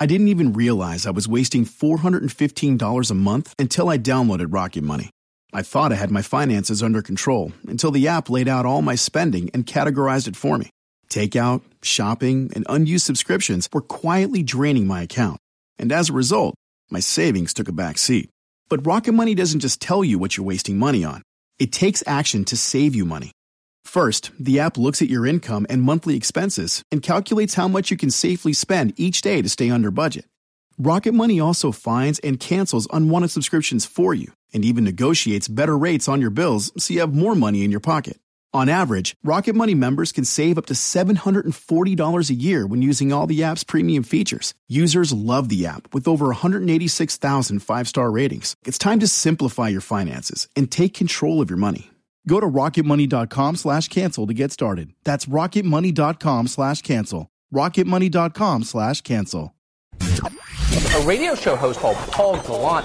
I didn't even realize I was wasting $415 a month until I downloaded Rocket Money. I thought I had my finances under control until the app laid out all my spending and categorized it for me. Takeout, shopping, and unused subscriptions were quietly draining my account. And as a result, my savings took a back seat. But Rocket Money doesn't just tell you what you're wasting money on. It takes action to save you money. First, the app looks at your income and monthly expenses and calculates how much you can safely spend each day to stay under budget. Rocket Money also finds and cancels unwanted subscriptions for you and even negotiates better rates on your bills so you have more money in your pocket. On average, Rocket Money members can save up to $740 a year when using all the app's premium features. Users love the app with over 186,000 five-star ratings. It's time to simplify your finances and take control of your money. Go to rocketmoney.com/cancel to get started. That's rocketmoney.com/cancel. rocketmoney.com/cancel. A radio show host called Paul Gallant.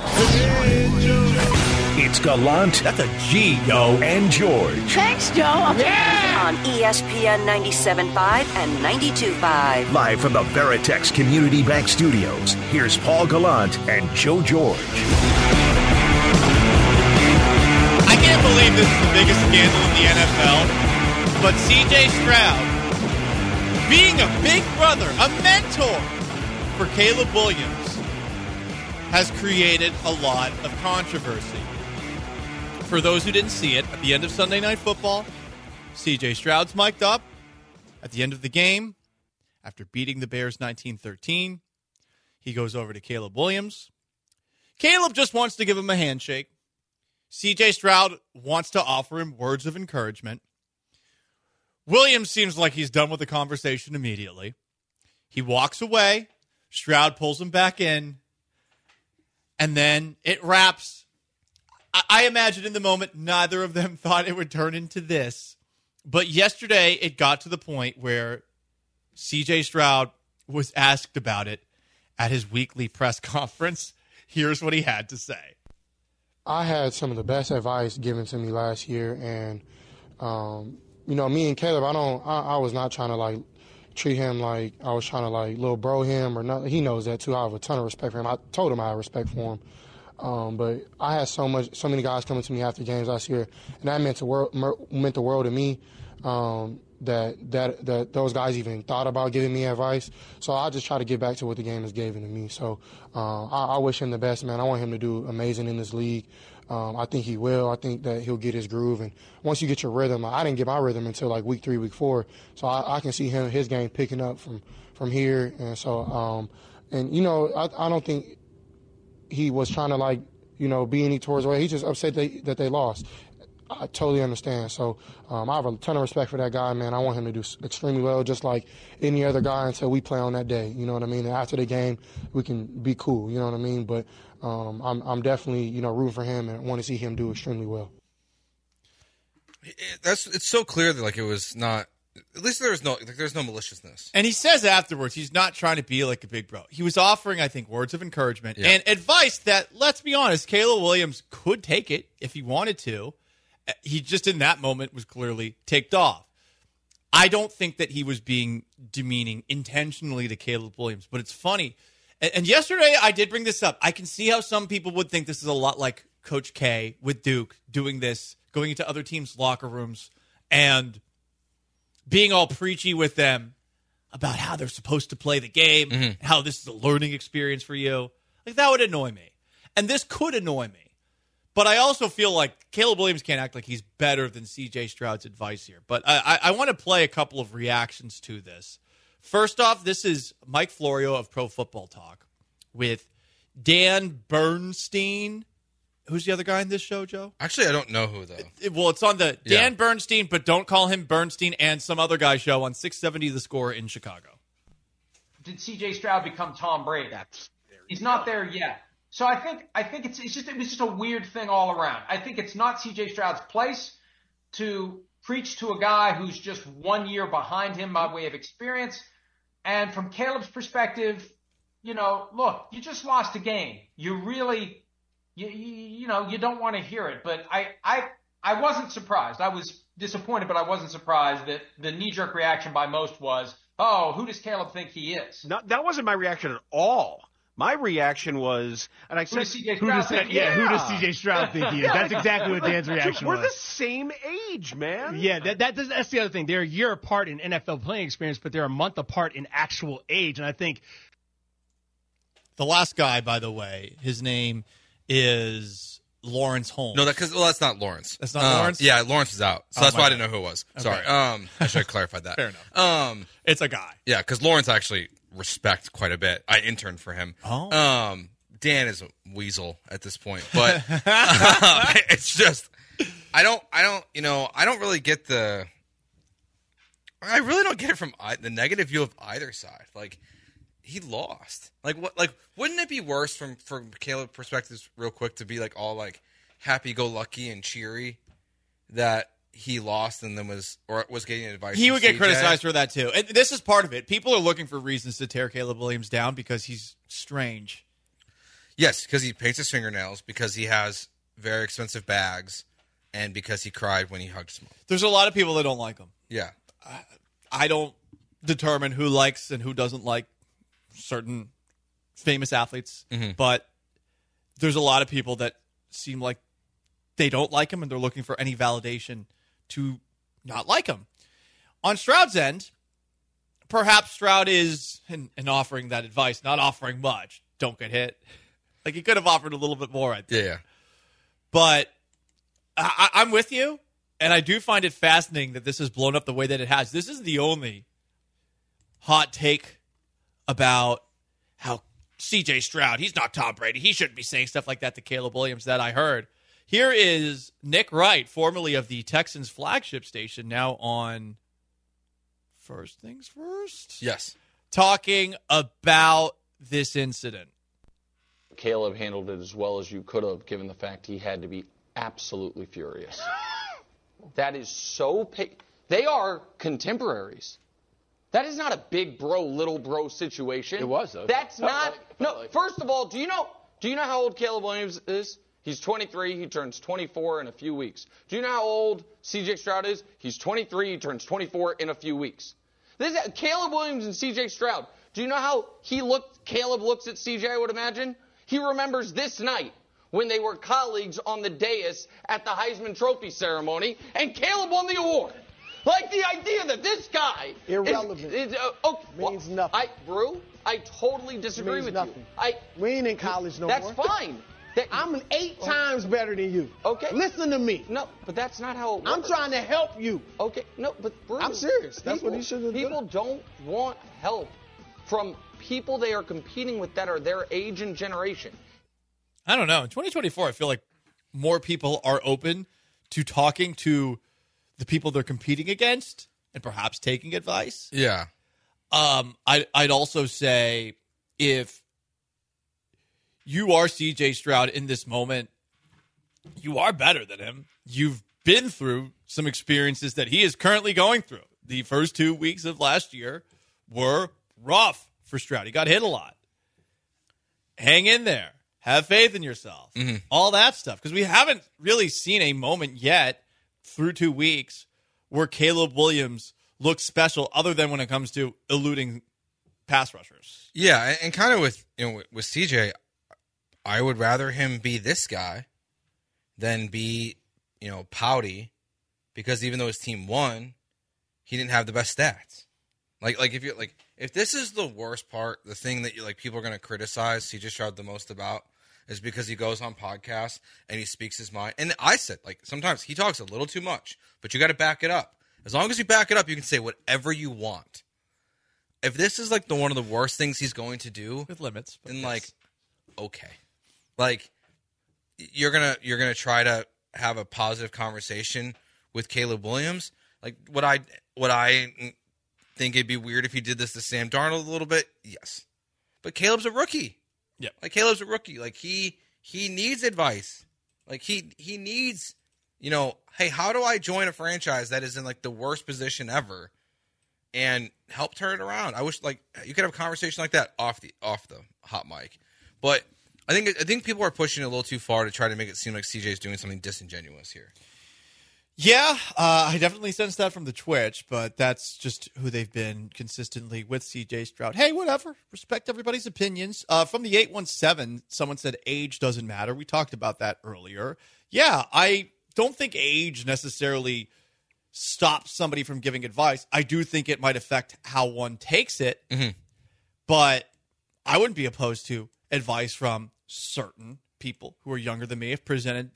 It's Gallant. That's a G, yo. And George. Thanks, Joe. Yeah! On ESPN 97.5 and 92.5. Live from the Veritex Community Bank Studios, here's Paul Gallant and Joe George. I can't believe this is the biggest scandal in the NFL, but C.J. Stroud being a big brother, a mentor for Caleb Williams, has created a lot of controversy. For those who didn't see it, at the end of Sunday Night Football, C.J. Stroud's mic'd up. At the end of the game, after beating the Bears 19-13, he goes over to Caleb Williams. Caleb just wants to give him a handshake. C.J. Stroud wants to offer him words of encouragement. Williams seems like he's done with the conversation immediately. He walks away. Stroud pulls him back in. And then it wraps. I imagine in the moment, neither of them thought it would turn into this. But yesterday, it got to the point where C.J. Stroud was asked about it at his weekly press conference. Here's what he had to say. I had some of the best advice given to me last year. And, me and Caleb, I was not trying to, treat him like I was trying to, little bro him or nothing. He knows that, too. I have a ton of respect for him. I told him I had respect for him. But I had so many guys coming to me after games last year, and that meant the world to me. That those guys even thought about giving me advice. So I just try to get back to what the game has given to me. So I wish him the best, man. I want him to do amazing in this league. I think he will. I think that he'll get his groove. And once you get your rhythm, I didn't get my rhythm until week 3, week 4. So I can see his game picking up from here. And so, I don't think he was trying to be any towards way. He's just upset that they lost. I totally understand. So I have a ton of respect for that guy, man. I want him to do extremely well, just like any other guy until we play on that day. You know what I mean? And after the game, we can be cool. You know what I mean? But I'm definitely rooting for him and want to see him do extremely well. It's so clear that it was not. At least there's no maliciousness. And he says afterwards he's not trying to be like a big bro. He was offering, I think, words of encouragement and advice that, let's be honest, Caleb Williams could take it if he wanted to. He just in that moment was clearly ticked off. I don't think that he was being demeaning intentionally to Caleb Williams, but it's funny. And yesterday I did bring this up. I can see how some people would think this is a lot like Coach K with Duke doing this, going into other teams' locker rooms and being all preachy with them about how they're supposed to play the game, how this is a learning experience for you. That would annoy me. And this could annoy me. But I also feel like Caleb Williams can't act like he's better than C.J. Stroud's advice here. But I want to play a couple of reactions to this. First off, this is Mike Florio of Pro Football Talk with Dan Bernstein. Who's the other guy in this show, Joe? Actually, I don't know who, though. Well, it's on the Dan Bernstein, but don't call him Bernstein, and some other guy show on 670 The Score in Chicago. Did C.J. Stroud become Tom Brady? He's not there yet. So I think it was just a weird thing all around. I think it's not C.J. Stroud's place to preach to a guy who's just 1 year behind him by way of experience. And from Caleb's perspective, look, you just lost a game. You really, you don't want to hear it. But I wasn't surprised. I was disappointed, but I wasn't surprised that the knee-jerk reaction by most was, oh, who does Caleb think he is? No, that wasn't my reaction at all. My reaction was, and I said, Who does CJ Stroud think he is? That's exactly what Dan's reaction was. We're the same age, man. Yeah, that's the other thing. They're a year apart in NFL playing experience, but they're a month apart in actual age. And I think the last guy, by the way, his name is Lawrence Holmes. No, that's not Lawrence. That's not Lawrence? Yeah, Lawrence is out. So that's why I didn't know who it was. Okay. Sorry. I should have clarified that. Fair enough. It's a guy. Yeah, because Lawrence I actually respect quite a bit. I interned for him. Oh. Dan is a weasel at this point, but it's just I don't really get I really don't get it from the negative view of either side. Like, he lost. Like, what? Like, wouldn't it be worse from Caleb's perspective, real quick, to be like all like happy-go-lucky and cheery that he lost and then was getting advice? He from would get CJ? criticized for that too. And this is part of it. People are looking for reasons to tear Caleb Williams down because he's strange. Yes, because he paints his fingernails, because he has very expensive bags, and because he cried when he hugged Smoke. There's a lot of people that don't like him. Yeah. I don't determine who likes and who doesn't like certain famous athletes, but there's a lot of people that seem like they don't like him and they're looking for any validation to not like him. On Stroud's end, perhaps Stroud is, and offering that advice, not offering much. Don't get hit. Like, he could have offered a little bit more, I think. Yeah. But I'm with you, and I do find it fascinating that this has blown up the way that it has. This is the only hot take about how C.J. Stroud, he's not Tom Brady, he shouldn't be saying stuff like that to Caleb Williams that I heard. Here is Nick Wright, formerly of the Texans flagship station, now on First Things First? Yes. Talking about this incident. Caleb handled it as well as you could have, given the fact he had to be absolutely furious. That is so... They are contemporaries. That is not a big bro, little bro situation. It was, though. That's not... No, first of all, do you know how old Caleb Williams is? He's 23. He turns 24 in a few weeks. Do you know how old C.J. Stroud is? He's 23. He turns 24 in a few weeks. Caleb Williams and C.J. Stroud. Do you know how Caleb looks at C.J., I would imagine? He remembers this night when they were colleagues on the dais at the Heisman Trophy ceremony, and Caleb won the award. Like, the idea that this guy... Irrelevant. Means nothing. Brew, I totally disagree with nothing. you. We ain't in college no more. That's fine. I'm 8 times better than you. Okay. Listen to me. No, but that's not how it works. I'm trying to help you. Okay. No, but Brew, I'm serious. That's what he should have done. People don't want help from people they are competing with that are their age and generation. I don't know. In 2024, I feel like more people are open to talking to the people they're competing against and perhaps taking advice. Yeah. I'd also say if you are C.J. Stroud in this moment, you are better than him. You've been through some experiences that he is currently going through. The first 2 weeks of last year were rough for Stroud. He got hit a lot. Hang in there. Have faith in yourself. All that stuff. Because we haven't really seen a moment yet through 2 weeks where Caleb Williams looks special other than when it comes to eluding pass rushers. Yeah, and kind of with CJ, I would rather him be this guy than be, pouty, because even though his team won, he didn't have the best stats. If this is the worst part, the thing that people are going to criticize CJ Stroud the most about is because he goes on podcasts and he speaks his mind. And I said, sometimes he talks a little too much, but you got to back it up. As long as you back it up, you can say whatever you want. If this is one of the worst things he's going to do, with limits, then okay, you're gonna try to have a positive conversation with Caleb Williams. Would I think it'd be weird if he did this to Sam Darnold a little bit? Yes, but Caleb's a rookie. Yeah, Caleb's a rookie. He needs advice. He needs, hey, how do I join a franchise that is in the worst position ever and help turn it around? I wish you could have a conversation like that off the hot mic. But I think people are pushing it a little too far to try to make it seem like CJ is doing something disingenuous here. Yeah, I definitely sense that from the Twitch, but that's just who they've been consistently with CJ Stroud. Hey, whatever. Respect everybody's opinions. From the 817, someone said age doesn't matter. We talked about that earlier. Yeah, I don't think age necessarily stops somebody from giving advice. I do think it might affect how one takes it, but I wouldn't be opposed to advice from certain people who are younger than me if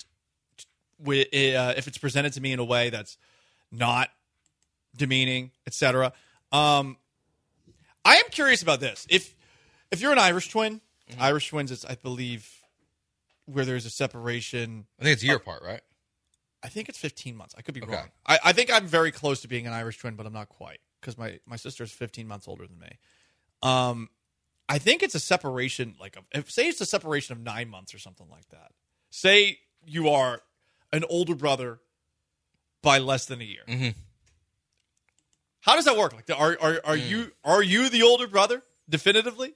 it's presented to me in a way that's not demeaning, etc. I am curious about this. If you're an Irish twin, Irish twins is, I believe, where there's a separation. I think it's a year apart, right? I think it's 15 months. I could be wrong. I think I'm very close to being an Irish twin, but I'm not quite because my sister's 15 months older than me. I think it's a separation, say it's a separation of 9 months or something like that. Say you are an older brother by less than a year. How does that work? Like, are you the older brother definitively?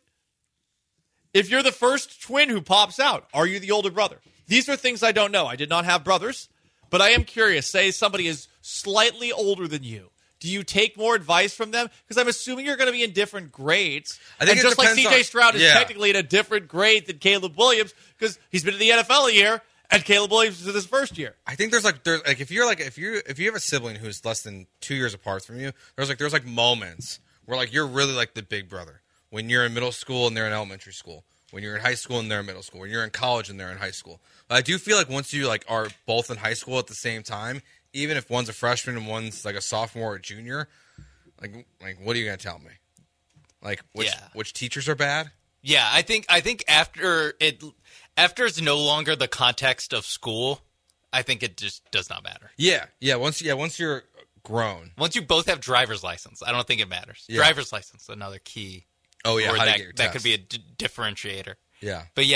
If you're the first twin who pops out, are you the older brother? These are things I don't know. I did not have brothers, but I am curious. Say somebody is slightly older than you. Do you take more advice from them? Because I'm assuming you're going to be in different grades. I think and just like CJ Stroud is technically in a different grade than Caleb Williams because he's been in the NFL a year. And Caleb Williams is in his first year. I think there's if you have a sibling who's less than 2 years apart from you, there's moments where you're really like the big brother. When you're in middle school and they're in elementary school. When you're in high school and they're in middle school. When you're in college and they're in high school. But I do feel like once you are both in high school at the same time, even if one's a freshman and one's a sophomore or junior, what are you gonna tell me? Which teachers are bad? Yeah, I think after it's no longer the context of school, I think it just does not matter. Yeah. Once you're grown, once you both have driver's license, I don't think it matters. Yeah. Driver's license, another key. Oh yeah, that could be a differentiator. Yeah, but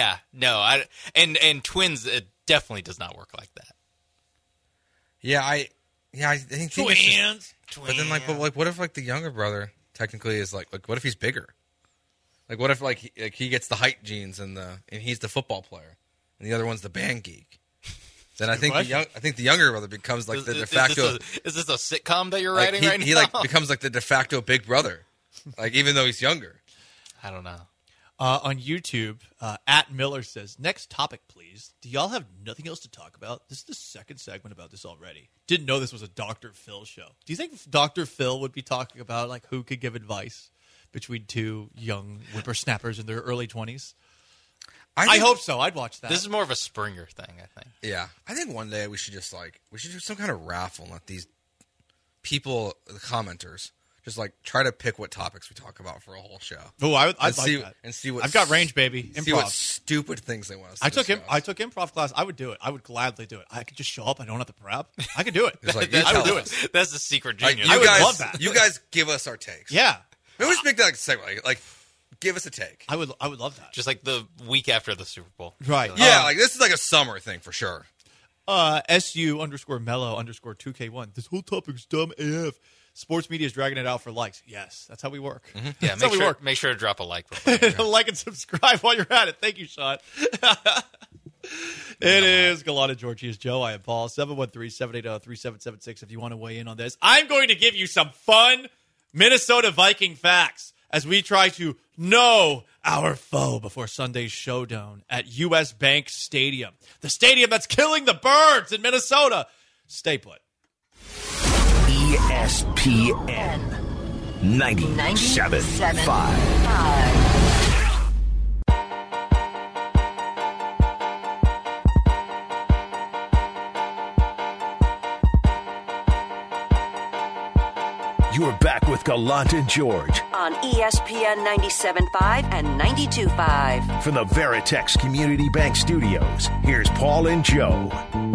and twins, it definitely does not work like that. Yeah, I think twins. But then what if the younger brother technically is what if he's bigger? What if he gets the height genes and he's the football player and the other one's the band geek? Then I think the younger brother becomes the de facto. Is this a sitcom that you're writing right now? He becomes the de facto big brother, even though he's younger. I don't know. On YouTube, at Miller says, "Next topic, please. Do y'all have nothing else to talk about? This is the second segment about this already. Didn't know this was a Dr. Phil show. Do you think Dr. Phil would be talking about who could give advice between two young whippersnappers in their early 20s? I hope so. I'd watch that. This is more of a Springer thing, I think. Yeah. I think one day we should just do some kind of raffle and let these people, the commenters, just try to pick what topics we talk about for a whole show. Oh, I'd like that. And see what I've got range, baby. Improv. See what stupid things they want us to discuss. I took improv class. I would do it. I would gladly do it. I could just show up. I don't have to prep. I could do it. I would do it. That's the secret genius. I would love that. You guys give us our takes. Yeah. Maybe we should make that a segment. Give us a take. I would love that. Just the week after the Super Bowl. Right. Yeah, this is a summer thing for sure. SU_Mello_2K1. This whole topic's dumb AF. Sports media is dragging it out for likes. Yes, that's how we work. Mm-hmm. Yeah, make sure to drop a like. Like and subscribe while you're at it. Thank you, Sean. It is Gallant and Georgia's Joe. I am Paul. 713-780-3776 if you want to weigh in on this. I'm going to give you some fun Minnesota Viking facts as we try to know our foe before Sunday's showdown at U.S. Bank Stadium. The stadium that's killing the birds in Minnesota. Stay put. ESPN 97.5. You're back with Gallant and George on ESPN 97.5 and 92.5. From the Veritex Community Bank Studios, here's Paul and Joe.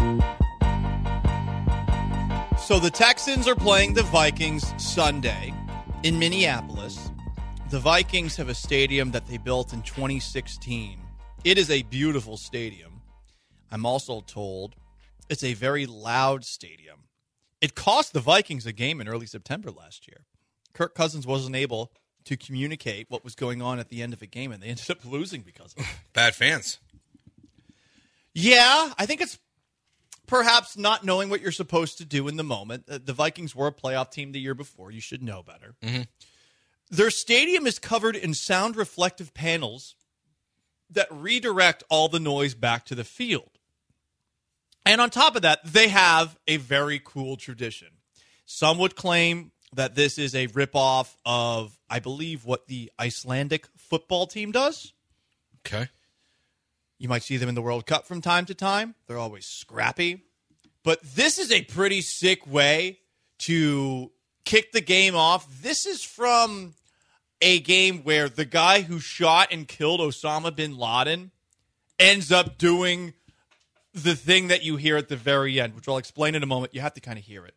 So the Texans are playing the Vikings Sunday in Minneapolis. The Vikings have a stadium that they built in 2016. It is a beautiful stadium. I'm also told it's a very loud stadium. It cost the Vikings a game in early September last year. Kirk Cousins wasn't able to communicate what was going on at the end of a game, and they ended up losing because of it. Bad fans. Yeah, I think it's perhaps not knowing what you're supposed to do in the moment. The Vikings were a playoff team the year before. You should know better. Mm-hmm. Their stadium is covered in sound reflective panels that redirect all the noise back to the field. And on top of that, they have a very cool tradition. Some would claim that this is a ripoff of, I believe, what the Icelandic football team does. Okay. You might see them in the World Cup from time to time. They're always scrappy. But this is a pretty sick way to kick the game off. This is from a game where the guy who shot and killed Osama bin Laden ends up doing the thing that you hear at the very end, which I'll explain in a moment. You have to kind of hear it.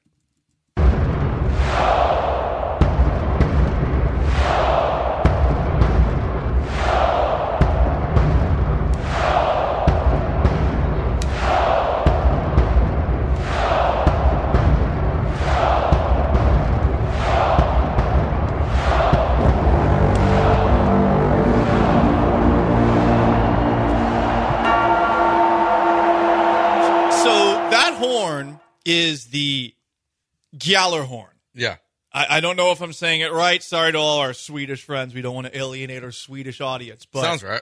Is the Gjallarhorn. Yeah. I don't know if I'm saying it right. Sorry to all our Swedish friends. We don't want to alienate our Swedish audience. But sounds right.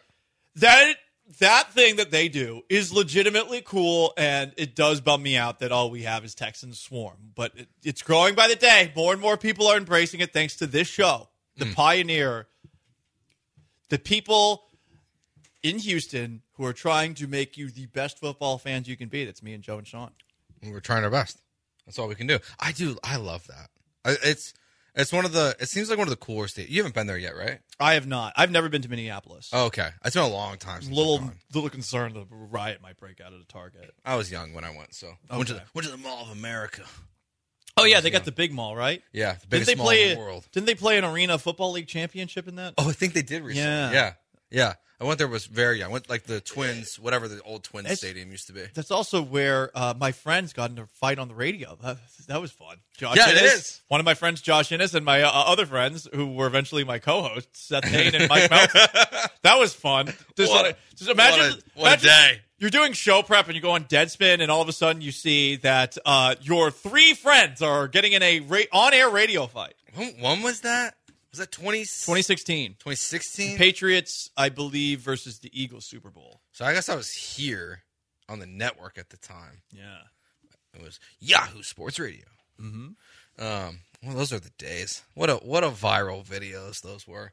That thing that they do is legitimately cool, and it does bum me out that all we have is Texans Swarm. But it's growing by the day. More and more people are embracing it thanks to this show, The Pioneer. The people in Houston who are trying to make you the best football fans you can be. That's me and Joe and Sean. We're trying our best. That's all we can do. I love that. It's one of the. It seems like one of the cooler states. You haven't been there yet, right? I have not. I've never been to Minneapolis. Oh, okay. It's been a long time since little concerned the riot might break out at a Target. I was young when I went, so I went to the Mall of America. Oh yeah, they got the big mall, right? Yeah, the biggest mall in the world. Didn't they play an Arena Football League championship in that? Oh, I think they did recently. Yeah. I went there. Was very young. I went like the Twins, whatever the old Twins stadium used to be. That's also where my friends got into a fight on the radio. That was fun. Josh Innes, it is. One of my friends, Josh Innes, and my other friends, who were eventually my co-hosts, Seth Payne and Mike Melton. That was fun. Just imagine what a day. You're doing show prep and you go on Deadspin, and all of a sudden you see that your three friends are getting in a on-air radio fight. When was that? Was that 2016? 2016? Patriots, I believe, versus the Eagles Super Bowl. So I guess I was here on the network at the time. Yeah. It was Yahoo Sports Radio. Mm-hmm. Well, those are the days. What a viral videos those were.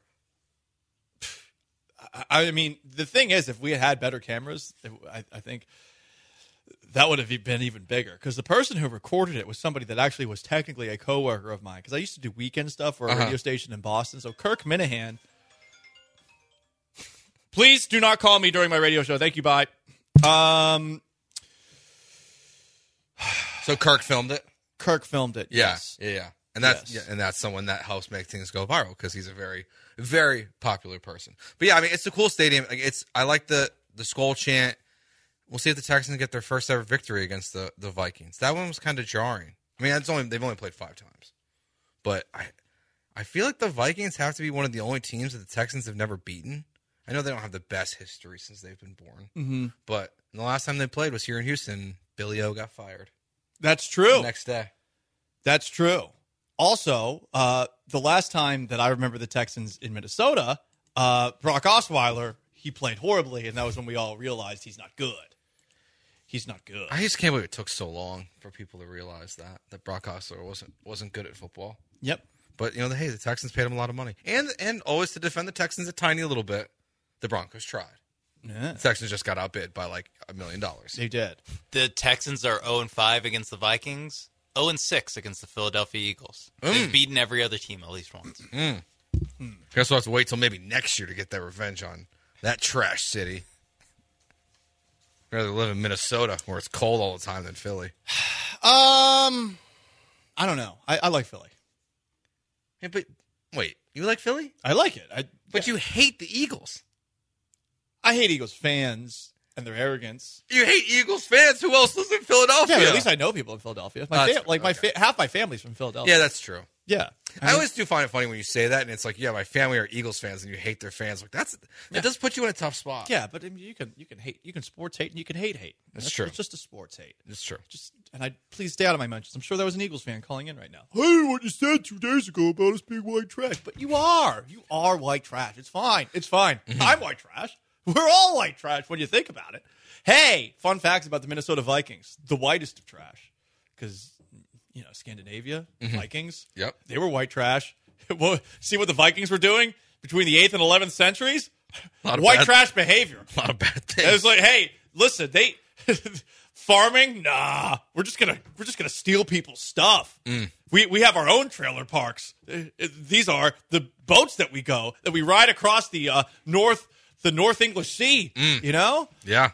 I mean, the thing is, if we had better cameras, I think that would have been even bigger. Because the person who recorded it was somebody that actually was technically a coworker of mine. Because I used to do weekend stuff for a radio station in Boston. So Kirk Minahan, please do not call me during my radio show. Thank you. Bye. So Kirk filmed it. Kirk filmed it. Yeah, yes. yeah. And that's someone that helps make things go viral because he's a very, very popular person. But yeah, I mean, it's a cool stadium. I like the Skol chant. We'll see if the Texans get their first ever victory against the Vikings. That one was kind of jarring. I mean, they've only played 5 times, but I feel like the Vikings have to be one of the only teams that the Texans have never beaten. I know they don't have the best history since they've been born, but the last time they played was here in Houston. Billy O got fired. That's true. The next day. That's true. Also, the last time that I remember the Texans in Minnesota, Brock Osweiler, he played horribly, and that was when we all realized he's not good. He's not good. I just can't believe it took so long for people to realize that Brock Osweiler wasn't good at football. Yep. But the Texans paid him a lot of money, and always to defend the Texans a tiny little bit, the Broncos tried. Yeah. The Texans just got outbid by like $1 million. They did. The Texans are 0-5 against the Vikings, 0-6 against the Philadelphia Eagles. They've beaten every other team at least once. Guess we'll have to wait till maybe next year to get their revenge on that trash city. I'd rather live in Minnesota where it's cold all the time than Philly. I don't know. I like Philly. Yeah, but wait, you like Philly? I like it. But you hate the Eagles. I hate Eagles fans and their arrogance. You hate Eagles fans? Who else lives in Philadelphia? Yeah, at least I know people in Philadelphia. Half my family's from Philadelphia. Yeah, that's true. Yeah. I always do find it funny when you say that, and it's like, yeah, my family are Eagles fans, and you hate their fans. Like that does put you in a tough spot. Yeah, but I mean, you can hate, you can sports hate, and you can hate. That's true. It's just a sports hate. It's true. Please stay out of my mentions. I'm sure there was an Eagles fan calling in right now. Hey, what you said 2 days ago about us being white trash. But you are white trash. It's fine. I'm white trash. We're all white trash when you think about it. Hey, fun facts about the Minnesota Vikings. The whitest of trash. Because, Scandinavia, Vikings. Yep. They were white trash. See what the Vikings were doing between the 8th and 11th centuries? White trash behavior. A lot of bad things. It was like, hey, listen, they farming? Nah. We're just gonna steal people's stuff. We have our own trailer parks. These are the boats that we ride across the North English Sea. Yeah.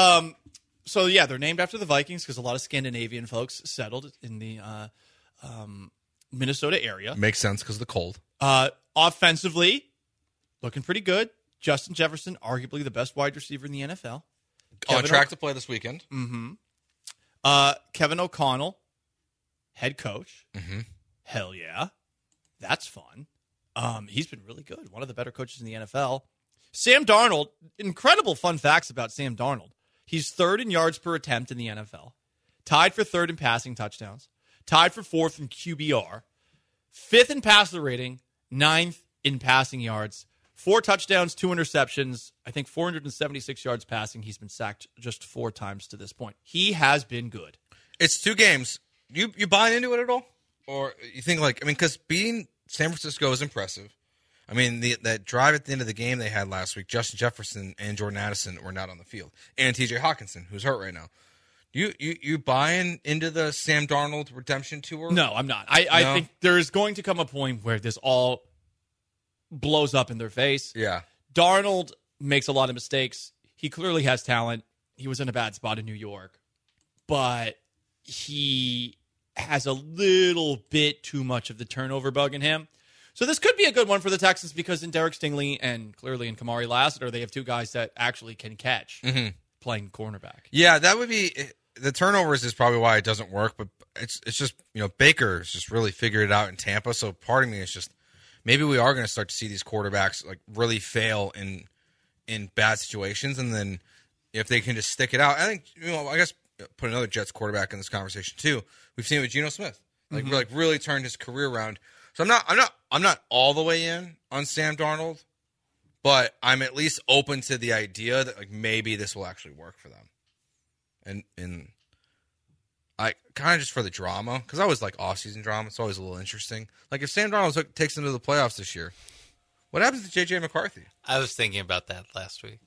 So yeah, they're named after the Vikings because a lot of Scandinavian folks settled in the Minnesota area. Makes sense because of the cold. Offensively, looking pretty good. Justin Jefferson, arguably the best wide receiver in the NFL. On track to play this weekend. Mm-hmm. Kevin O'Connell, head coach. Mm-hmm. Hell yeah. That's fun. He's been really good. One of the better coaches in the NFL. Sam Darnold, incredible fun facts about Sam Darnold. He's 3rd in yards per attempt in the NFL. Tied for 3rd in passing touchdowns. Tied for 4th in QBR. 5th in passer rating. 9th in passing yards. 4 touchdowns, 2 interceptions. I think 476 yards passing. He's been sacked just 4 times to this point. He has been good. It's 2 games. You buying into it at all? Or you think because beating San Francisco is impressive. I mean, that drive at the end of the game they had last week, Justin Jefferson and Jordan Addison were not on the field. And TJ Hawkinson, who's hurt right now. You buying into the Sam Darnold redemption tour? No, I'm not. I think there is going to come a point where this all blows up in their face. Yeah. Darnold makes a lot of mistakes. He clearly has talent. He was in a bad spot in New York. But he has a little bit too much of the turnover bug in him. So this could be a good one for the Texans because in Derek Stingley and clearly in Kamari Lassiter, they have 2 guys that actually can catch playing cornerback. Yeah, that would be the turnovers is probably why it doesn't work. But it's just Baker's just really figured it out in Tampa. So part of me is just maybe we are going to start to see these quarterbacks really fail in bad situations, and then if they can just stick it out, I think I guess put another Jets quarterback in this conversation too. We've seen it with Geno Smith, really turned his career around. So I'm not all the way in on Sam Darnold, but I'm at least open to the idea that maybe this will actually work for them. And I kind of just for the drama, because I always like off-season drama. It's always a little interesting. If Sam Darnold takes them to the playoffs this year, what happens to J.J. McCarthy? I was thinking about that last week.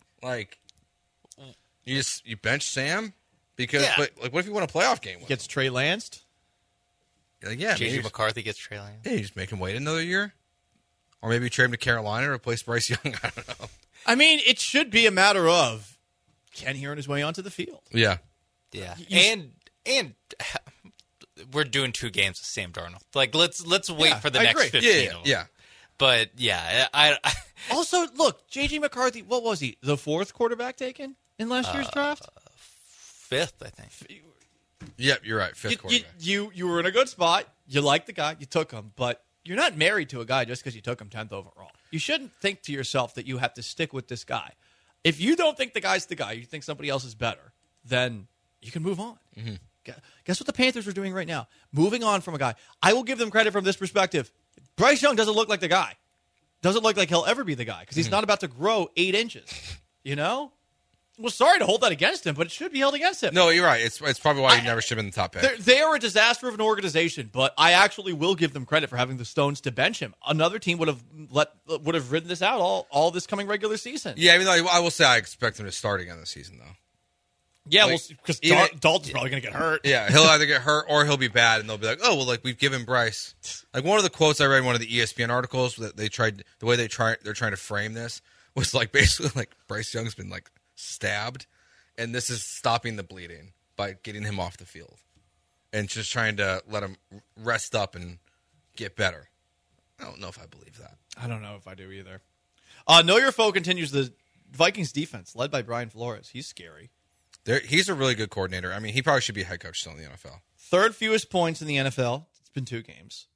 You bench Sam because but what if you win a playoff game with Gets Trey Lanced? J.J. McCarthy gets Trey Lance. Yeah, you just make him wait another year. Or maybe trade him to Carolina to replace Bryce Young. I don't know. I mean, it should be a matter of can he earn his way onto the field? Yeah. Yeah. And we're doing 2 games with Sam Darnold. Let's wait for the next 15 of them. Yeah. But I also look, J.J. McCarthy, what was he? The 4th quarterback taken in last year's draft? 5th, I think. Yep, you're right. 5th quarterback. You were in a good spot. You liked the guy. You took him. But you're not married to a guy just because you took him 10th overall. You shouldn't think to yourself that you have to stick with this guy. If you don't think the guy's the guy, you think somebody else is better, then you can move on. Mm-hmm. Guess what the Panthers are doing right now? Moving on from a guy. I will give them credit from this perspective. Bryce Young doesn't look like the guy. Doesn't look like he'll ever be the guy because he's not about to grow 8 inches. Well, sorry to hold that against him, but it should be held against him. No, you're right. It's probably why he never should have been the top pick. They are a disaster of an organization, but I actually will give them credit for having the stones to bench him. Another team would have ridden this out all this coming regular season. Yeah, I mean, I will say I expect him to start again this season, though. Yeah, because Dalton's probably going to get hurt. Yeah, he'll either get hurt or he'll be bad, and they'll be like, "Oh, well, we've given Bryce." One of the quotes I read in one of the ESPN articles that they're trying to frame this was basically Bryce Young's been stabbed, and this is stopping the bleeding by getting him off the field and just trying to let him rest up and get better. I don't know if I believe that. I don't know if I do either. Know Your Foe continues. The Vikings defense led by Brian Flores. He's scary. He's a really good coordinator. I mean, he probably should be a head coach still in the NFL. 3rd fewest points in the NFL. It's been 2 games.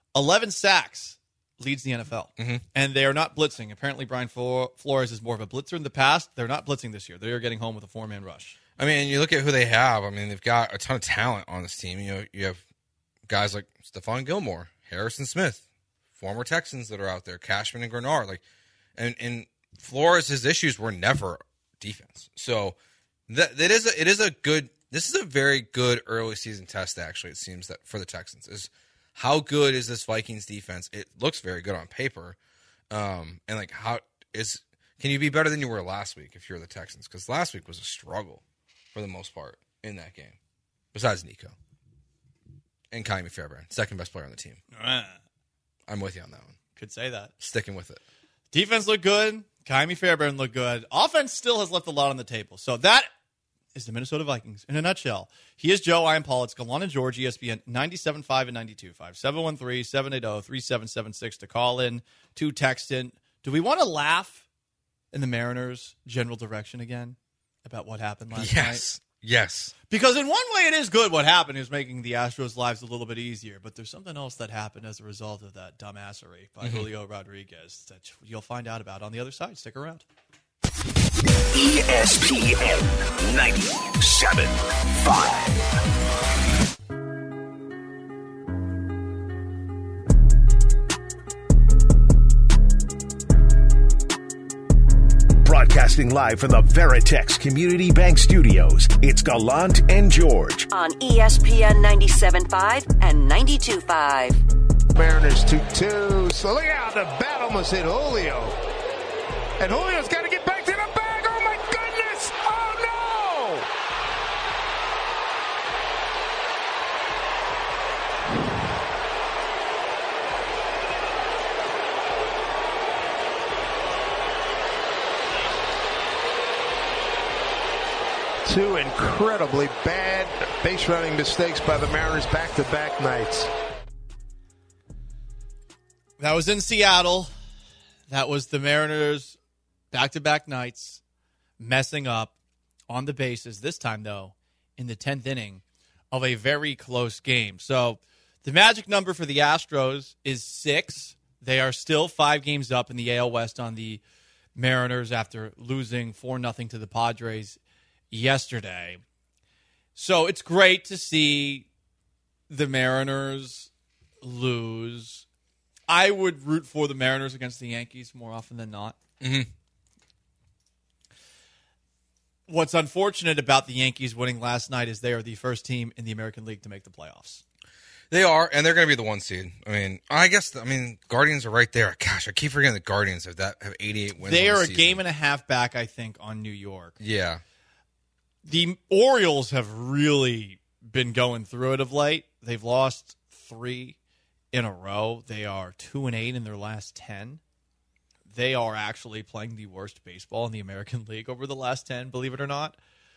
11 sacks leads the NFL. And they are not blitzing. Apparently, Brian Flores is more of a blitzer in the past. They're not blitzing this year. They are getting home with a 4-man rush. I mean, you look at who they have. I mean, they've got a ton of talent on this team. You have guys like Stephon Gilmore, Harrison Smith, former Texans that are out there, Cashman and Grenard. And Flores' issues were never defense. So this is a very good early season test, actually, it seems, that for the Texans is how good is this Vikings defense? It looks very good on paper. And can you be better than you were last week if you're the Texans? Because last week was a struggle for the most part in that game, besides Nico and Kaimi Fairbairn, second best player on the team. I'm with you on that one. Could say that. Sticking with it. Defense looked good. Kaimi Fairbairn looked good. Offense still has left a lot on the table. So that is the Minnesota Vikings in a nutshell. He is Joe. I am Paul. It's Gallant and George, ESPN 97.5 and 92.5. 713-780-3776 to call in, to text in. Do we want to laugh in the Mariners' general direction again about what happened last night? Yes. Because in one way it is good what happened. It was making the Astros' lives a little bit easier. But there's something else that happened as a result of that dumbassery by Julio Rodriguez that you'll find out about on the other side. Stick around. ESPN 97.5. Broadcasting live from the Veritex Community Bank Studios, it's Gallant and George. On ESPN 97.5 and 92.5. Mariners 2-2. So look out, the bat almost hit Julio. And Julio's got to get back to the bag. Oh, my goodness. Oh, no. Two incredibly bad base running mistakes by the Mariners back-to-back nights. That was in Seattle. That was the Mariners back-to-back nights messing up on the bases. This time, though, in the 10th inning of a very close game. So the magic number for the Astros is 6. They are still 5 games up in the AL West on the Mariners after losing 4-0 to the Padres yesterday. So it's great to see the Mariners lose. I would root for the Mariners against the Yankees more often than not. What's unfortunate about the Yankees winning last night is they are the first team in the American League to make the playoffs. They are, and they're going to be the 1 seed. I guess Guardians are right there. Gosh, I keep forgetting the Guardians have 88 wins. They are a season. game and a half back, I think, on New York. Yeah. The Orioles have really been going through it of late. They've lost 3 in a row. They are 2-8 in their last 10. They are actually playing the worst baseball in the American League over the last 10, believe it or not.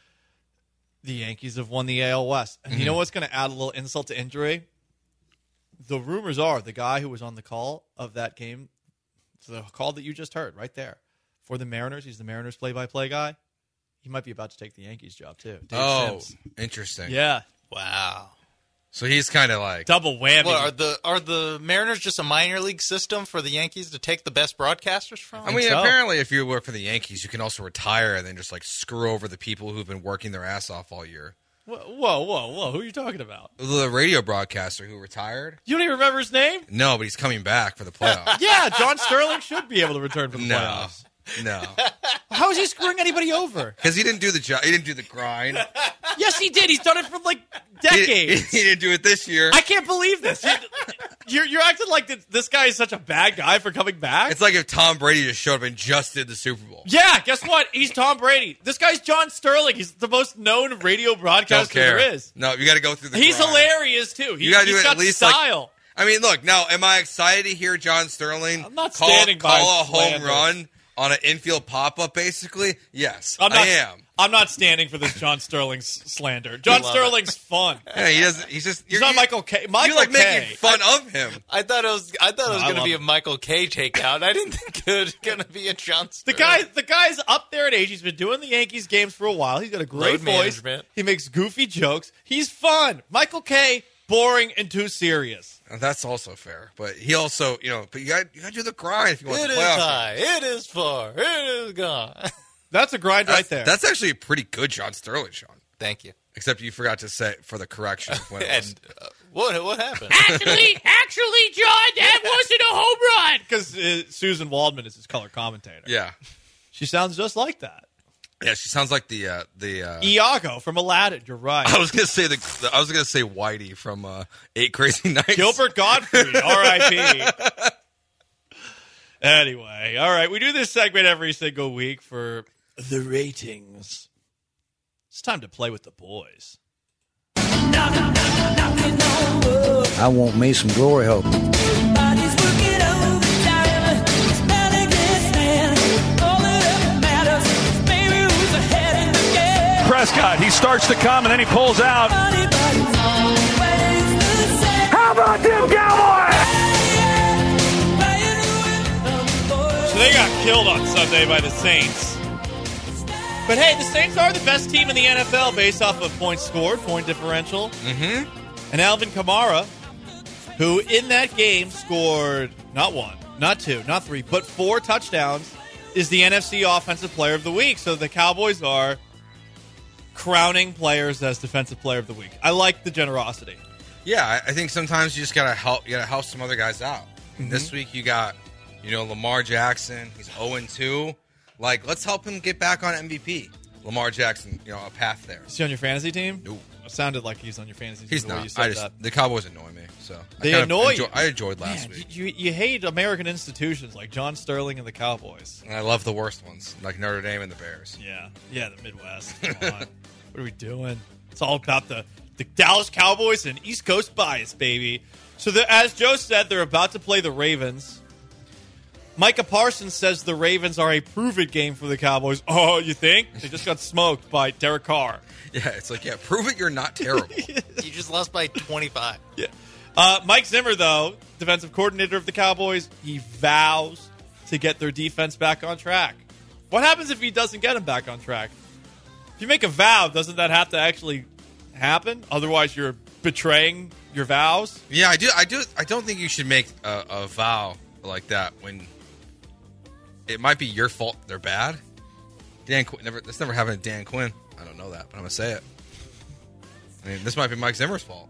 The Yankees have won the AL West. And you know what's going to add a little insult to injury? The rumors are the guy who was on the call of that game, the call that you just heard right there, for the Mariners, he's the Mariners play-by-play guy. He might be about to take the Yankees job, too. Dave Sims. Interesting. Yeah. Wow. So he's kind of like double whammy. Well, are the Mariners just a minor league system for the Yankees to take the best broadcasters from? Apparently, if you work for the Yankees, you can also retire and then just screw over the people who've been working their ass off all year. Whoa! Who are you talking about? The radio broadcaster who retired. You don't even remember his name? No, but he's coming back for the playoffs. Yeah, John Deckerson should be able to return for the playoffs. No. How is he screwing anybody over? Because he didn't do the job. He didn't do the grind. Yes, he did. He's done it for decades. He didn't do it this year. I can't believe this. You're acting like this guy is such a bad guy for coming back. It's like if Tom Brady just showed up and just did the Super Bowl. Yeah, guess what? He's Tom Brady. This guy's John Sterling. He's the most known radio broadcaster there is. No, you got to go through the He's grind. hilarious, too. You got to do it got at least style. Look, now, am I excited to hear John Sterling I'm not call a home slander. run on an infield pop-up, basically? Yes, I am. I'm not standing for this John Sterling slander. John Sterling's fun. Yeah, he doesn't. He's not Michael K. You're making fun of him. I thought it was going to be a Michael K. takeout. I didn't think it was going to be a John Sterling. The guy's up there in age. He's been doing the Yankees games for a while. He's got a great voice. Management. He makes goofy jokes. He's fun. Michael K. boring and too serious. That's also fair. But he also, but you got to do the grind if you want It the is playoff. high. It is far. It is gone. That's a grind right there. That's actually a pretty good John Sterling, Sean. Thank you. Except you forgot to say for the correction. When it was. And what happened? Actually, John, that wasn't a home run. Because Susan Waldman is his color commentator. Yeah. She sounds just like that. Yeah, she sounds like the Iago from Aladdin. You're right. I was gonna say Whitey from 8 Crazy Nights. Gilbert Gottfried, R.I.P. Anyway, all right. We do this segment every single week for the ratings. It's time to play with the boys. I want me some glory hole. Prescott, he starts to come and then he pulls out. How about them Cowboys? So they got killed on Sunday by the Saints. But hey, the Saints are the best team in the NFL based off of points scored, point differential. Mm-hmm. And Alvin Kamara, who in that game scored not 1, not 2, not 3, but 4 touchdowns, is the NFC Offensive Player of the Week. So the Cowboys are crowning players as Defensive Player of the Week. I like the generosity. Yeah, I think sometimes you just gotta help. You gotta help some other guys out. Mm-hmm. This week you got, Lamar Jackson. He's 0-2. Like, let's help him get back on MVP. Lamar Jackson, a path there. Is he on your fantasy team? No. It sounded like he's on your fantasy team. He's the way not. you said The Cowboys annoy me. So they annoy you. I enjoyed last Man, week. You hate American institutions like John Sterling and the Cowboys. And I love the worst ones, like Notre Dame and the Bears. Yeah, the Midwest. Come on. What are we doing? It's all about the Dallas Cowboys and East Coast bias, baby. So as Joe said, they're about to play the Ravens. Micah Parsons says the Ravens are a prove-it game for the Cowboys. Oh, you think? They just got smoked by Derek Carr. Yeah, it's like, prove it you're not terrible. You just lost by 25. Yeah. Mike Zimmer, though, defensive coordinator of the Cowboys, he vows to get their defense back on track. What happens if he doesn't get them back on track? If you make a vow, doesn't that have to actually happen? Otherwise, you're betraying your vows? Yeah, I do. I don't think you should make a vow like that when it might be your fault they're bad. Dan Quinn, that's never happened to Dan Quinn. I don't know that, but I'm going to say it. I mean, this might be Mike Zimmer's fault.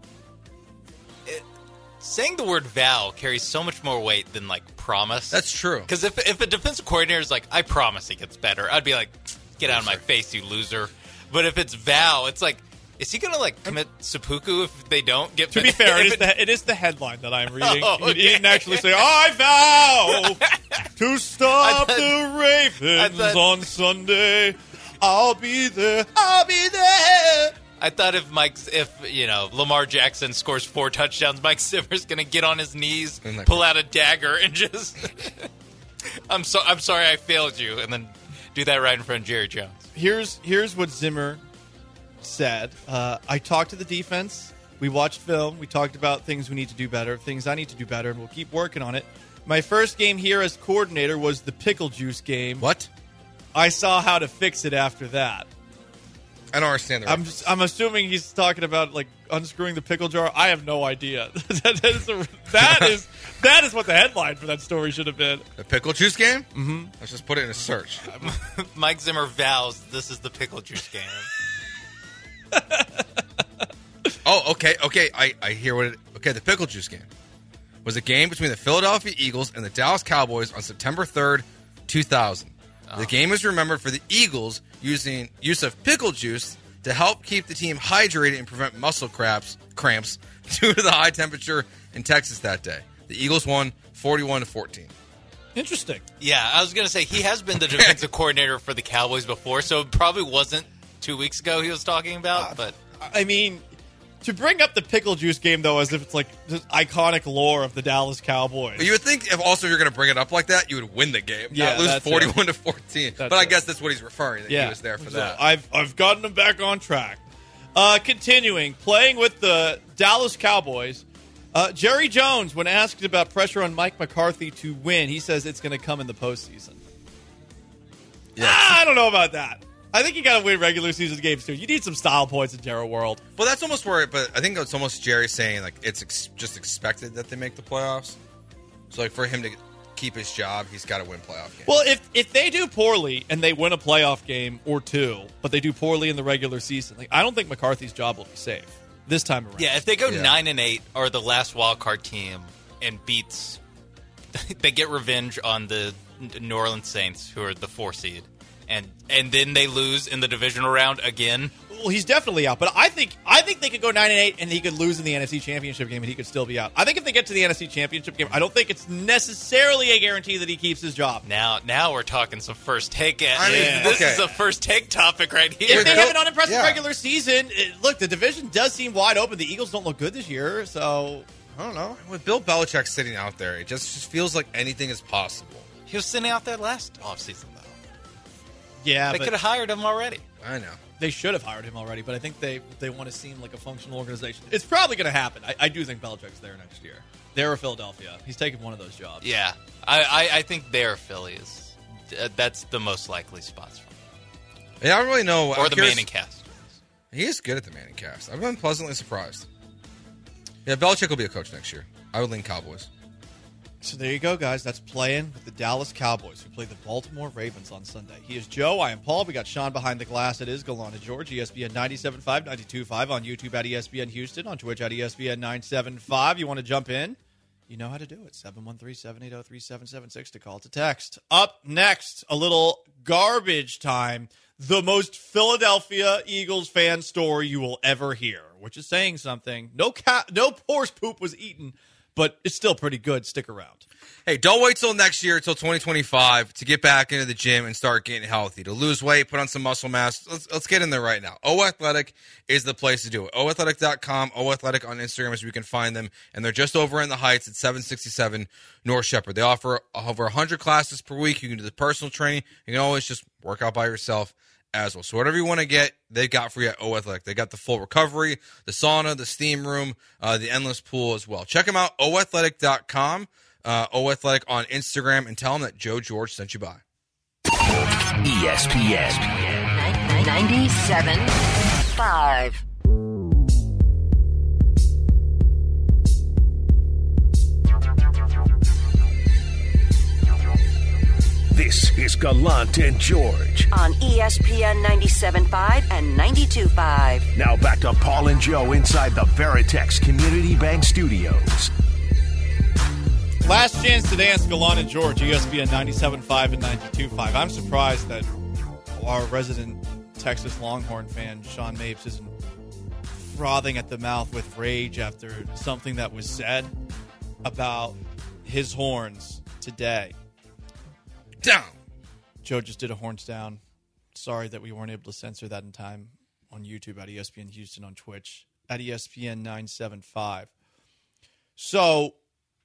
Saying the word vow carries so much more weight than, promise. That's true. Because if a defensive coordinator is like, I promise he gets better, I'd be like, get out of my face, you loser. But if it's vow, it's like, is he going to, commit seppuku if they don't get To be fair, it is the headline that I'm reading. He didn't actually say, I vow to stop the Ravens on Sunday. I'll be there. I'll be there. I thought if Lamar Jackson scores 4 touchdowns, Mike Zimmer's going to get on his knees, pull out a dagger, and just, I'm sorry I failed you, and then do that right in front of Jerry Jones. Here's what Zimmer said. I talked to the defense. We watched film. We talked about things we need to do better, things I need to do better, and we'll keep working on it. My first game here as coordinator was the pickle juice game. What? I saw how to fix it after that. I don't understand the reference. I'm assuming he's talking about unscrewing the pickle jar. I have no idea. that is what the headline for that story should have been. The pickle juice game? Mm-hmm. Let's just put it in a search. Mike Zimmer vows this is the pickle juice game. Oh, okay. I hear what it. Okay, the pickle juice game was a game between the Philadelphia Eagles and the Dallas Cowboys on September 3rd, 2000. The game is remembered for the Eagles using use of pickle juice to help keep the team hydrated and prevent muscle cramps due to the high temperature in Texas that day. The Eagles won 41-14. Interesting. Yeah, I was going to say he has been the defensive coordinator for the Cowboys before, so it probably wasn't 2 weeks ago he was talking about. But I mean, to bring up the pickle juice game, though, as if it's just iconic lore of the Dallas Cowboys. But you would think if you're going to bring it up like that, you would win the game. Yeah, not lose 41-14. But I guess that's what he's referring. He was there for that. I've gotten them back on track. Continuing, playing with the Dallas Cowboys, Jerry Jones, when asked about pressure on Mike McCarthy to win, he says it's going to come in the postseason. Yeah. I don't know about that. I think you got to win regular season games, too. You need some style points in Jerry World. Well, that's almost where, but I think it's almost Jerry saying, like, it's just expected that they make the playoffs. So, like, for him to keep his job, he's got to win playoff games. Well, if they do poorly and they win a playoff game or two, but they do poorly in the regular season, like, I don't think McCarthy's job will be safe this time around. Yeah, if they go 9-8 or the last wild card team and beats, they get revenge on the New Orleans Saints, who are the 4 seed, and then they lose in the divisional round again. Well, he's definitely out, but I think they could go 9-8 and he could lose in the NFC Championship game and he could still be out. I think if they get to the NFC Championship game, I don't think it's necessarily a guarantee that he keeps his job. Now we're talking some first take. This is a first take topic right here. If they have an unimpressive regular season, look, the division does seem wide open. The Eagles don't look good this year, so I don't know. With Bill Belichick sitting out there, it just feels like anything is possible. He was sitting out there last offseason, though. Yeah, they could have hired him already. I know. They should have hired him already, but I think they want to seem like a functional organization. It's probably going to happen. I do think Belichick's there next year. They're Philadelphia. He's taking one of those jobs. Yeah. I think they're Philly is that's the most likely spots for him. Yeah, I don't really know. Or the Manning cast. He is good at the Manning cast. I've been pleasantly surprised. Yeah, Belichick will be a coach next year. I would lean Cowboys. So there you go, guys. That's playing with the Dallas Cowboys, who play the Baltimore Ravens on Sunday. He is Joe. I am Paul. We got Sean behind the glass. It is Gallant and George. ESPN 97.5, 92.5 on YouTube at ESPN Houston, on Twitch at ESPN 975. You want to jump in? You know how to do it. 713-780-3776 to call to text. Up next, a little garbage time. The most Philadelphia Eagles fan story you will ever hear, which is saying something. No horse poop was eaten, but it's still pretty good. Stick around. Hey, don't wait till next year, till 2025, to get back into the gym and start getting healthy. To lose weight, put on some muscle mass. Let's get in there right now. O Athletic is the place to do it. OAthletic.com, O Athletic on Instagram is where you can find them. And they're just over in the Heights at 767 North Shepherd. They offer over 100 classes per week. You can do the personal training. You can always just work out by yourself as well. So whatever you want to get, they've got for you at O Athletic. They got the full recovery, the sauna, the steam room, the endless pool as well. Check them out, OAthletic.com. O Athletic on Instagram, and tell them that Joe George sent you by. ESPN 97.5. This is Gallant and George On ESPN 97.5 and 92.5. Now back to Paul and Joe inside the Veritex Community Bank Studios. Last chance to dance, Gallant and George, ESPN 97.5 and 92.5. I'm surprised that our resident Texas Longhorn fan, Sean Mapes, isn't frothing at the mouth with rage after something that was said about his horns today. Down. Joe just did a horns down. Sorry that we weren't able to censor that in time on YouTube at ESPN Houston, on Twitch at ESPN 975. So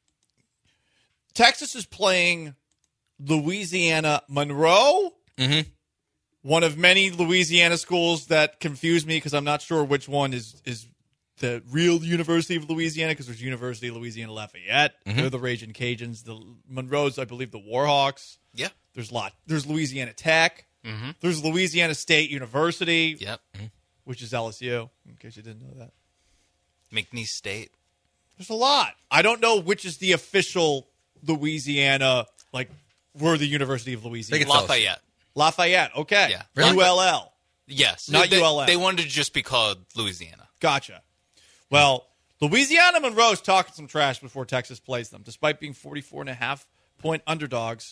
Texas is playing Louisiana Monroe. Mm-hmm. One of many Louisiana schools that confuse me because I'm not sure which one is the real University of Louisiana, because there's University of Louisiana Lafayette. Mm-hmm. They're the Raging Cajuns. The Monroe's, I believe, the Warhawks. Yeah. There's Louisiana Tech. Mm-hmm. There's Louisiana State University. Yep. Mm-hmm. Which is LSU, in case you didn't know that. McNeese State. There's a lot. I don't know which is the official Louisiana, like, we're the University of Louisiana. Lafayette. Lafayette, okay. Yeah. ULL. Yes. Not ULL. They wanted to just be called Louisiana. Gotcha. Well, Louisiana Monroe's talking some trash before Texas plays them, despite being 44.5-point underdogs.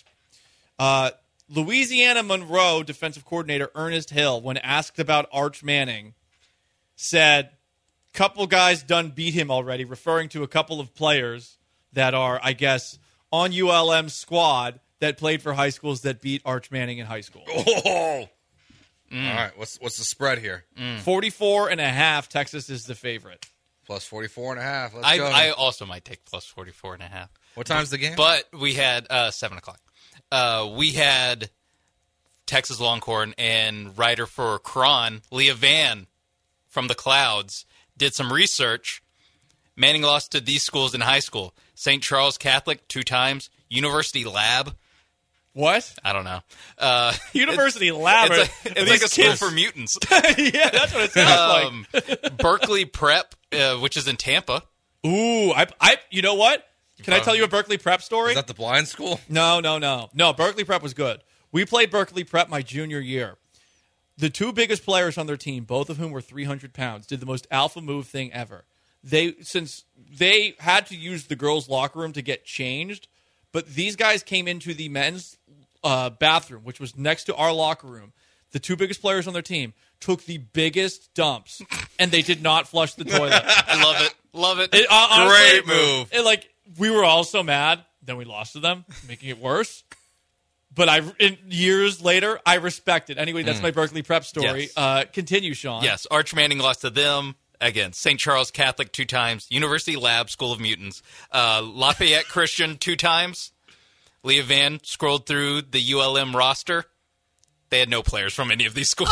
Louisiana Monroe defensive coordinator Ernest Hill, when asked about Arch Manning, said, couple guys done beat him already, referring to a couple of players that are, I guess, on ULM's squad that played for high schools that beat Arch Manning in high school. Oh! All right, what's the spread here? 44.5. Texas is the favorite. Plus 44.5. Let's go. I also might take plus 44.5. What time's the game? But we had 7 o'clock. We had Texas Longhorn and writer for Cron, Leah Van from the Clouds, did some research. Manning lost to these schools in high school. St. Charles Catholic 2 times. University Lab What? I don't know. University Lab. It's like a school for mutants. Yeah, that's what it sounds like. Berkeley Prep, which is in Tampa. Ooh, you know what? Can I tell you a Berkeley Prep story? Is that the blind school? No. Berkeley Prep was good. We played Berkeley Prep my junior year. The two biggest players on their team, both of whom were 300 pounds, did the most alpha move thing ever. Since they had to use the girls' locker room to get changed, but these guys came into the men's bathroom, which was next to our locker room. The two biggest players on their team took the biggest dumps, and they did not flush the toilet. I love it. Honestly, great move. We were all so mad. Then we lost to them, making it worse. But years later, I respect it. Anyway, that's my Berkeley Prep story. Yes. Continue, Sean. Yes, Arch Manning lost to them. Again, St. Charles Catholic 2 times, University Lab, School of Mutants, Lafayette Christian 2 times. Leah Van scrolled through the ULM roster. They had no players from any of these schools.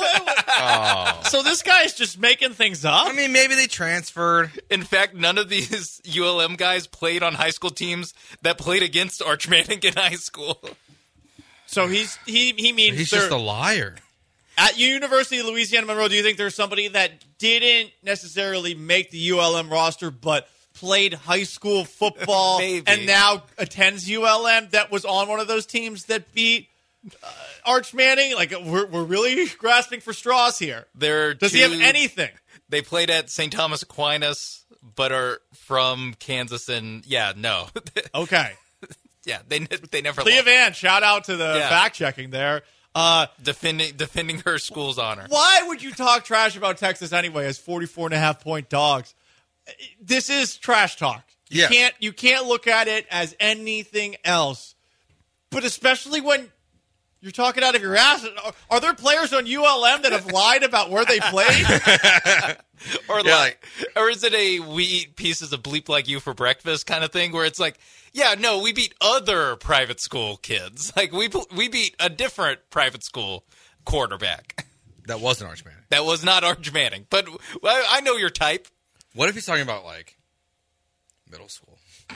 So this guy's just making things up? I mean, maybe they transferred. In fact, none of these ULM guys played on high school teams that played against Arch Manning in high school. So he means he's just a liar. At University of Louisiana Monroe, do you think there's somebody that didn't necessarily make the ULM roster but played high school football and now attends ULM that was on one of those teams that beat Arch Manning? Like, we're really grasping for straws here. Does he have anything? They played at St. Thomas Aquinas, but are from Kansas, and no. Okay. Yeah, they never Leah lost. Van, shout out to the fact-checking there. Defending her school's honor. Why would you talk trash about Texas anyway as 44.5-point dogs? This is trash talk. You can't look at it as anything else. But especially when you're talking out of your ass. Are there players on ULM that have lied about where they played? Or is it a we eat pieces of bleep like you for breakfast kind of thing where it's like, we beat other private school kids. Like, we beat a different private school quarterback. That wasn't Arch Manning. That was not Arch Manning. But I know your type. What if he's talking about, middle school?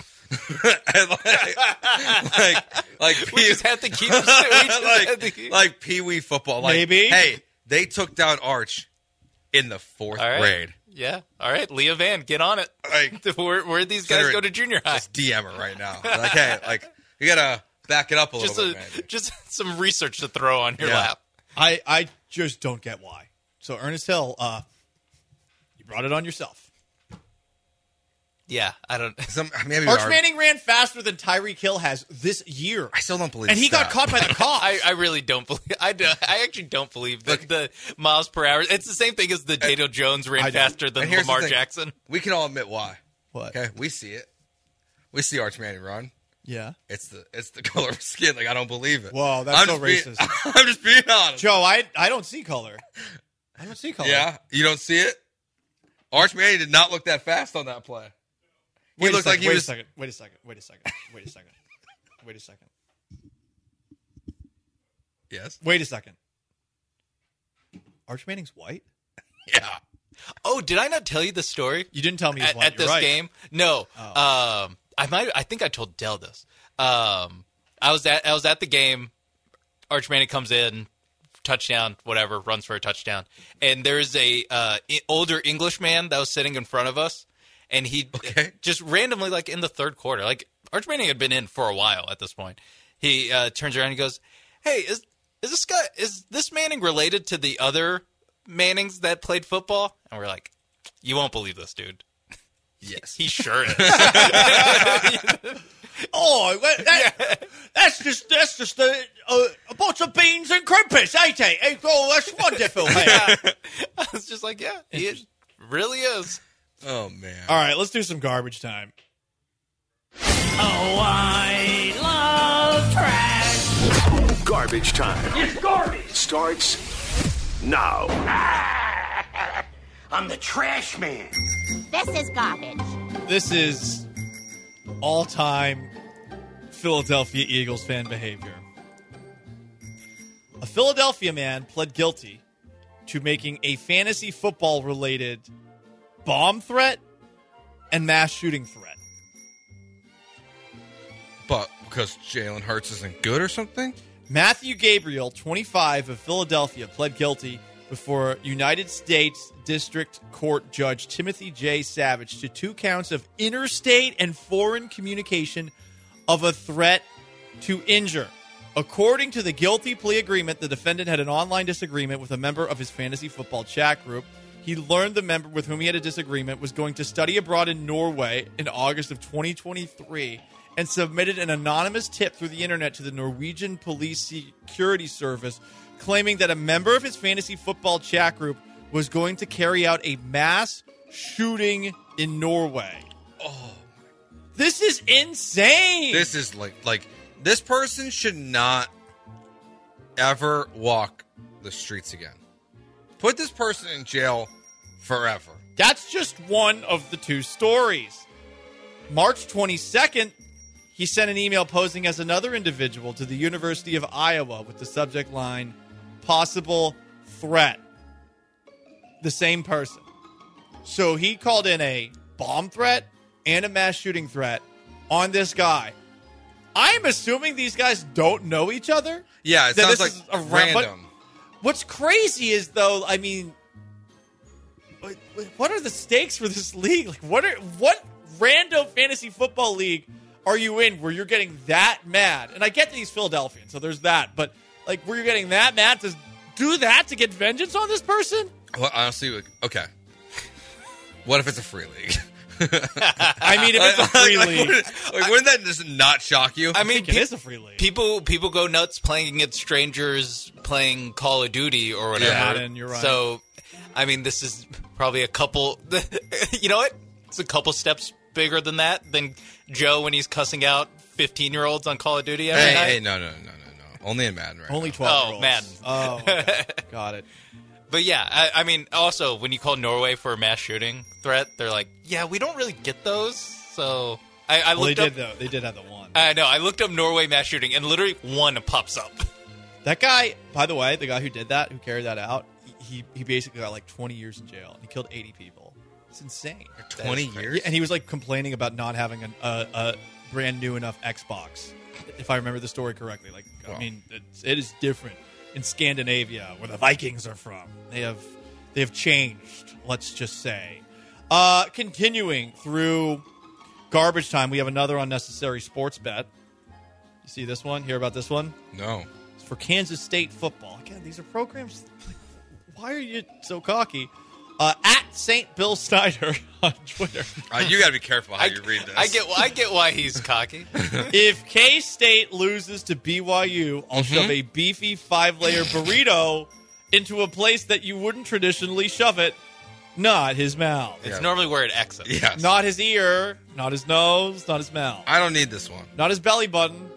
We just have to keep like Pee-wee football. Maybe. Hey, they took down Arch in the 4th grade. Yeah. All right, Leah Van, get on it. Where these guys go to junior high? Just DM her right now. Hey, you gotta back it up a little bit, man. Just some research to throw on your lap. I just don't get why. So Ernest Hill, you brought it on yourself. Yeah, I don't. Arch Manning ran faster than Tyreek Hill has this year. I still don't believe. And he got caught by the cops. I really don't believe. I actually don't believe that the miles per hour. It's the same thing as the Daniel Jones ran faster than Lamar Jackson. We can all admit why. What? Okay, we see it. We see Arch Manning run. Yeah, it's the color of skin. I don't believe it. Whoa, that's so racist. I'm just being honest, Joe. I don't see color. I don't see color. Yeah, you don't see it. Arch Manning did not look that fast on that play. Wait a second. Yes. Wait a second. Arch Manning's white? Yeah. Oh, did I not tell you the story? You didn't tell me he's white. At this game? No. Oh. I think I told Dell this. I was at the game. Arch Manning comes in, touchdown, whatever, runs for a touchdown, and there's a older English man that was sitting in front of us. And he just randomly, in the 3rd quarter, Arch Manning had been in for a while at this point. He turns around and he goes, "Hey, is this Manning related to the other Mannings that played football?" And we're like, "You won't believe this, dude." Yes, he sure is. That's just a bunch of beans and crumpets, ain't it? Oh, that's wonderful. I was just like, he really is. Oh, man. All right, let's do some garbage time. Oh, I love trash. Garbage time. It's garbage. Starts now. I'm the trash man. This is garbage. This is all-time Philadelphia Eagles fan behavior. A Philadelphia man pled guilty to making a fantasy football-related bomb threat and mass shooting threat. But Because Jalen Hurts isn't good or something? Matthew Gabriel, 25, of Philadelphia, pled guilty before United States District Court Judge Timothy J. Savage to 2 counts of interstate and foreign communication of a threat to injure. According to the guilty plea agreement, the defendant had an online disagreement with a member of his fantasy football chat group. He learned the member with whom he had a disagreement was going to study abroad in Norway in August of 2023 and submitted an anonymous tip through the internet to the Norwegian Police Security Service, claiming that a member of his fantasy football chat group was going to carry out a mass shooting in Norway. Oh, this is insane. This is like this person should not ever walk the streets again. Put this person in jail forever. That's just one of the 2 stories. March 22nd, he sent an email posing as another individual to the University of Iowa with the subject line, possible threat. The same person. So he called in a bomb threat and a mass shooting threat on this guy. I'm assuming these guys don't know each other. Yeah, it sounds like random. What's crazy is, though, I mean, what are the stakes for this league? Like, what random fantasy football league are you in where you're getting that mad? And I get that he's Philadelphian, so there's that. But, like, where you're getting that mad to do that to get vengeance on this person? Well, honestly, okay. What if it's a free league? I mean, if it's a free league. Wouldn't that just not shock you? I mean, it is a free league. People go nuts playing against strangers playing Call of Duty or whatever. Yeah, and you're right. So, I mean, this is probably a couple... You know what? It's a couple steps bigger than that, than Joe when he's cussing out 15-year-olds on Call of Duty every night. Hey, no. Only in Madden right Only now. 12-year-olds. Oh, Madden. Oh, okay. Got it. But yeah, I mean, also, when you call Norway for a mass shooting threat, they're like, yeah, we don't really get those. So I looked up. They did have the one. I know. I looked up Norway mass shooting, and literally one pops up. That guy, by the way, the guy who did that, who carried that out, he basically got like 20 years in jail. And he killed 80 people. It's insane. 20 years? Yeah, and he was like complaining about not having a brand new enough Xbox, if I remember the story correctly. Like, wow. I mean, it is different in Scandinavia, where the Vikings are from. They have changed, let's just say. Continuing through garbage time, we have another unnecessary sports bet. You see this one? Hear about this one? No. It's for Kansas State football. Again, these are programs. Like, why are you so cocky? At St. Bill Snyder on Twitter. You got to be careful how you read this. I get why he's cocky. If K-State loses to BYU, I'll shove a beefy 5-layer burrito into a place that you wouldn't traditionally shove it. Not his mouth. It's normally where it exits. Yes. Not his ear, not his nose, not his mouth. I don't need this one. Not his belly button.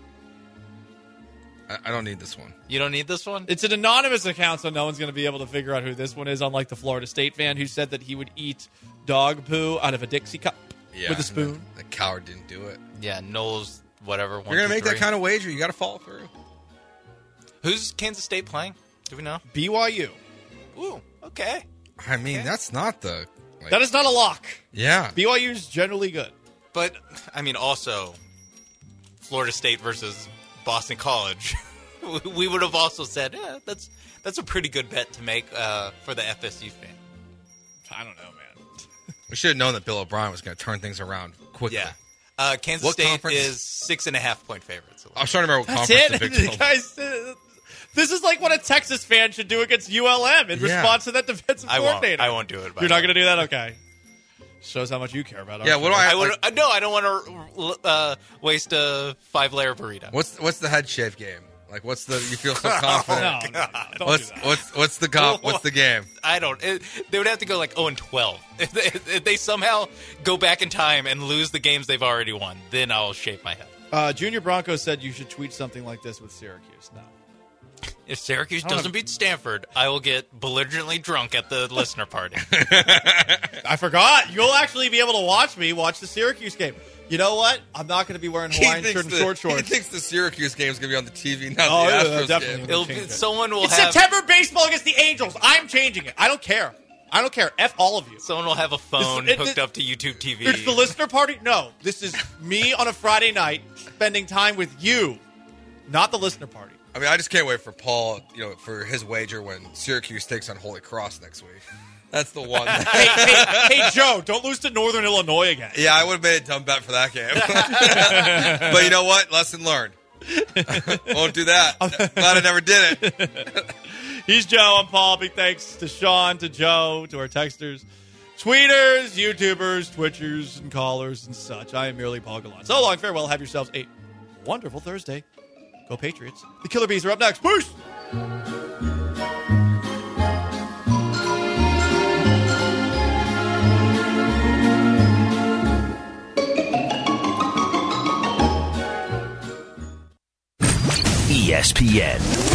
I don't need this one. You don't need this one? It's an anonymous account, so no one's going to be able to figure out who this one is, unlike the Florida State fan who said that he would eat dog poo out of a Dixie cup with a spoon. The coward didn't do it. Yeah, Knowles, whatever. You're going to make that kind of wager. You got to follow through. Who's Kansas State playing? Do we know? BYU. Ooh, okay. I mean, that's not the... that is not a lock. Yeah. BYU's generally good. But, I mean, also, Florida State versus Boston College, we would have also said, that's a pretty good bet to make for the FSU fan. I don't know, man. We should have known that Bill O'Brien was going to turn things around quickly. Yeah. Kansas State is 6.5-point favorites. I was trying to remember what that's conference it? the Big 12. Guys, this is like what a Texas fan should do against ULM in response to that defensive coordinator. I won't do it. You're not going to do that? Okay. Shows how much you care about it. Yeah, what do I don't want to waste a 5-layer burrito. What's the head shave game? Like, what's the? You feel so confident. No, what's the game? I don't. They would have to go like 0-12. If they somehow go back in time and lose the games they've already won, then I'll shave my head. Junior Bronco said you should tweet something like this with Syracuse. No. If Syracuse doesn't beat Stanford, I will get belligerently drunk at the listener party. I forgot. You'll actually be able to watch me watch the Syracuse game. You know what? I'm not going to be wearing Hawaiian shirt and short shorts. He thinks the Syracuse game is going to be on the TV, not the Astros definitely game. Someone will it's have... September baseball against the Angels. I'm changing it. I don't care. I don't care. F all of you. Someone will have a phone hooked up to YouTube TV. It's the listener party? No. This is me on a Friday night spending time with you, not the listener party. I mean, I just can't wait for Paul, for his wager when Syracuse takes on Holy Cross next week. That's the one. hey, Joe, don't lose to Northern Illinois again. Yeah, I would have made a dumb bet for that game. But you know what? Lesson learned. Won't do that. Glad I never did it. He's Joe. I'm Paul. Big thanks to Sean, to Joe, to our texters, tweeters, YouTubers, Twitchers, and callers and such. I am merely Paul Gallant. So long. Farewell. Have yourselves a wonderful Thursday. Go Patriots. The Killer Bees are up next. Peace! ESPN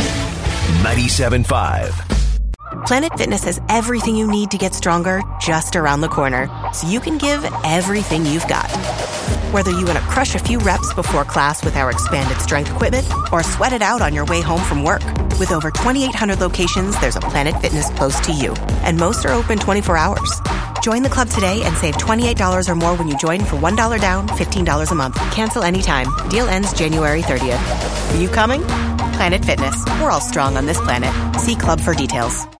97.5. Planet Fitness has everything you need to get stronger just around the corner, so you can give everything you've got. Whether you want to crush a few reps before class with our expanded strength equipment or sweat it out on your way home from work. With over 2,800 locations, there's a Planet Fitness close to you, and most are open 24 hours. Join the club today and save $28 or more when you join for $1 down, $15 a month. Cancel anytime. Deal ends January 30th. Are you coming? Planet Fitness. We're all strong on this planet. See club for details.